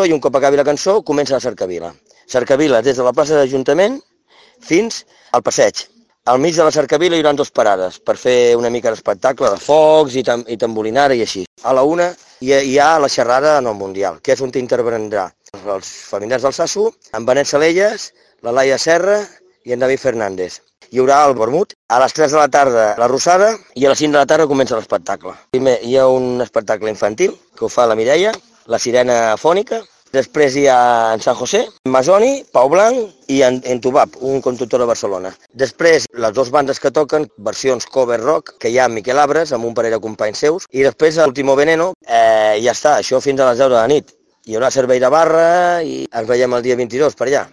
i un cop acabi la cançó comença la cercavila. Cercavila des de la plaça d'Ajuntament fins al passeig. Al mig de la cercavila hi haurà 2 parades per fer una mica d'espectacle de focs i tamborinara i així. A la una hi ha la xerrada en el Mundial, que és on intervindrà els familiars del Sasso, en Benet Salelles, la Laia Serra i en David Fernández. Hi haurà el vermut, a les 3 de la tarda la Rosada i a les 5 de la tarda comença l'espectacle. Primer hi ha un espectacle infantil que ho fa la Mireia, la Sirena Fònica. Després hi ha en San José, Masoni, Pau Blanc i en Tubap, un conductor de Barcelona. Després, les 2 bandes que toquen, versions cover rock, que hi ha Miquel Abres, amb un parell de companys seus, i després l'Último Veneno, ja està, això fins a les 10 de la nit. Hi haurà servei de barra i ens veiem el dia 22 per allà.